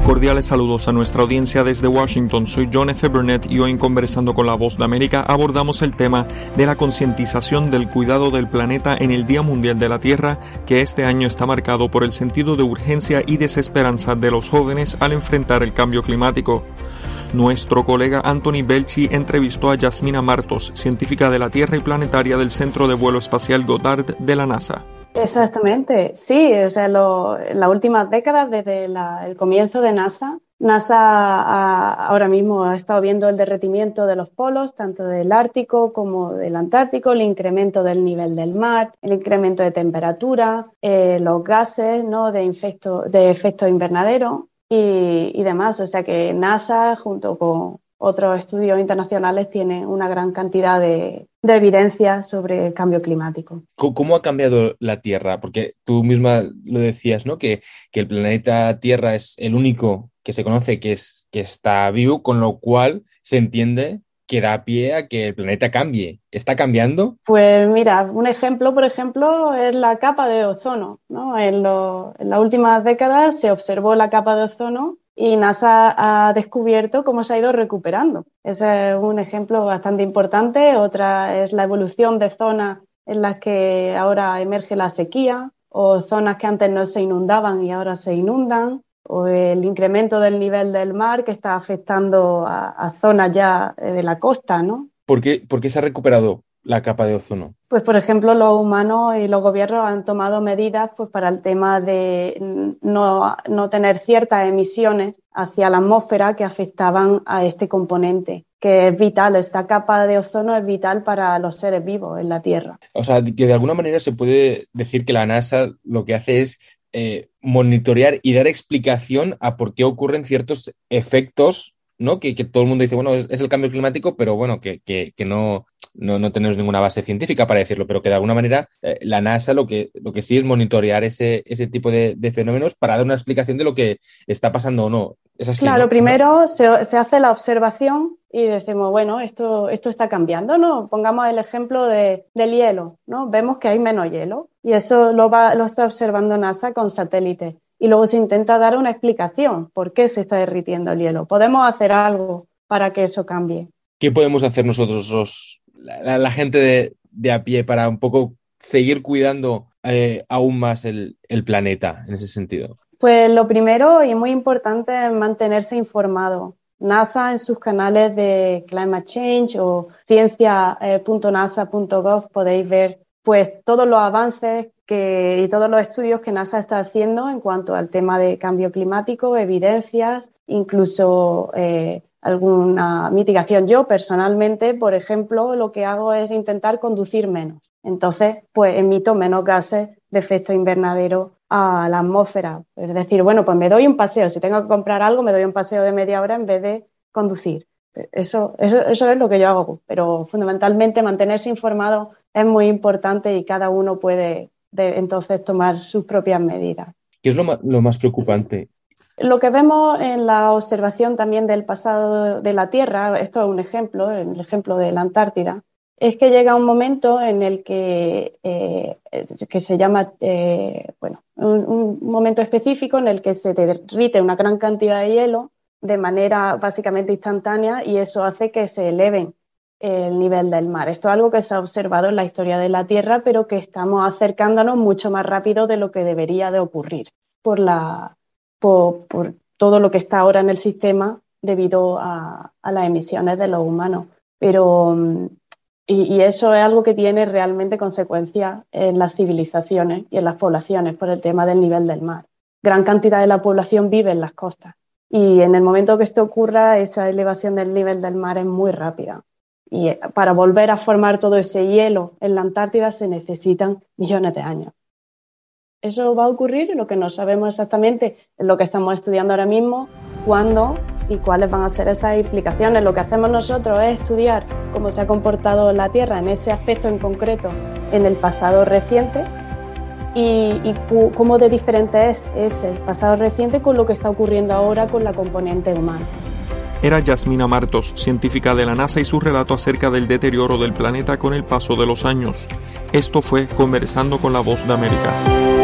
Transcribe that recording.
Cordiales saludos a nuestra audiencia desde Washington. Soy John F. Burnett y hoy en Conversando con la Voz de América abordamos el tema de la concientización del cuidado del planeta en el Día Mundial de la Tierra, que este año está marcado por el sentido de urgencia y desesperanza de los jóvenes al enfrentar el cambio climático. Nuestro colega Anthony Belchi entrevistó a Yasmina Martos, científica de la Tierra y planetaria del Centro de Vuelo Espacial Goddard de la NASA. Exactamente, sí, o sea, en las últimas décadas, desde el comienzo de NASA ahora mismo ha estado viendo el derretimiento de los polos, tanto del Ártico como del Antártico, el incremento del nivel del mar, el incremento de temperatura, los gases, ¿no?, de efecto invernadero y demás. O sea que NASA, junto con otros estudios internacionales, tiene una gran cantidad de evidencias sobre el cambio climático. ¿Cómo ha cambiado la Tierra? Porque tú misma lo decías, ¿no? Que el planeta Tierra es el único que se conoce que está vivo, con lo cual se entiende que da pie a que el planeta cambie. ¿Está cambiando? Pues mira, un ejemplo, por ejemplo, es la capa de ozono, ¿no? En las últimas décadas se observó la capa de ozono y NASA ha descubierto cómo se ha ido recuperando. Ese es un ejemplo bastante importante. Otra es la evolución de zonas en las que ahora emerge la sequía, o zonas que antes no se inundaban y ahora se inundan, o el incremento del nivel del mar que está afectando a zonas ya de la costa, ¿no? ¿Por qué se ha recuperado la capa de ozono? Pues, por ejemplo, los humanos y los gobiernos han tomado medidas pues, para el tema de no tener ciertas emisiones hacia la atmósfera que afectaban a este componente, que es vital. Esta capa de ozono es vital para los seres vivos en la Tierra. O sea, que de alguna manera se puede decir que la NASA lo que hace es monitorear y dar explicación a por qué ocurren ciertos efectos, ¿no? Que todo el mundo dice, bueno, es el cambio climático, pero bueno, que no tenemos ninguna base científica para decirlo, pero que de alguna manera la NASA lo que sí es monitorear ese tipo de fenómenos para dar una explicación de lo que está pasando o no. ¿Es así? Claro, ¿no? primero se hace la observación y decimos, bueno, esto está cambiando, ¿no? Pongamos el ejemplo del hielo, ¿no? Vemos que hay menos hielo y eso lo está observando NASA con satélites. Y luego se intenta dar una explicación por qué se está derritiendo el hielo. ¿Podemos hacer algo para que eso cambie? ¿Qué podemos hacer nosotros, la gente de a pie, para un poco seguir cuidando aún más el planeta en ese sentido? Pues lo primero y muy importante es mantenerse informado. NASA en sus canales de Climate Change o ciencia.nasa.gov podéis ver pues todos los avances y todos los estudios que NASA está haciendo en cuanto al tema de cambio climático, evidencias, incluso alguna mitigación. Yo personalmente, por ejemplo, lo que hago es intentar conducir menos. Entonces, pues emito menos gases de efecto invernadero a la atmósfera. Es decir, bueno, pues me doy un paseo. Si tengo que comprar algo, me doy un paseo de media hora en vez de conducir. Eso es lo que yo hago. Pero fundamentalmente mantenerse informado es muy importante y cada uno puede entonces tomar sus propias medidas. ¿Qué es lo más preocupante? Lo que vemos en la observación también del pasado de la Tierra, esto es un ejemplo, el ejemplo de la Antártida, es que llega un momento en el que se llama, un momento específico en el que se derrite una gran cantidad de hielo de manera básicamente instantánea y eso hace que se eleven el nivel del mar. Esto es algo que se ha observado en la historia de la Tierra, pero que estamos acercándonos mucho más rápido de lo que debería de ocurrir por todo lo que está ahora en el sistema debido a las emisiones de los humanos. Pero y eso es algo que tiene realmente consecuencias en las civilizaciones y en las poblaciones por el tema del nivel del mar. Gran cantidad de la población vive en las costas y en el momento que esto ocurra, esa elevación del nivel del mar es muy rápida. Y para volver a formar todo ese hielo en la Antártida se necesitan millones de años. Eso va a ocurrir, lo que no sabemos exactamente es lo que estamos estudiando ahora mismo, cuándo y cuáles van a ser esas implicaciones. Lo que hacemos nosotros es estudiar cómo se ha comportado la Tierra en ese aspecto en concreto en el pasado reciente y cómo de diferente es ese pasado reciente con lo que está ocurriendo ahora con la componente humana. Era Yasmina Martos, científica de la NASA, y su relato acerca del deterioro del planeta con el paso de los años. Esto fue Conversando con la Voz de América.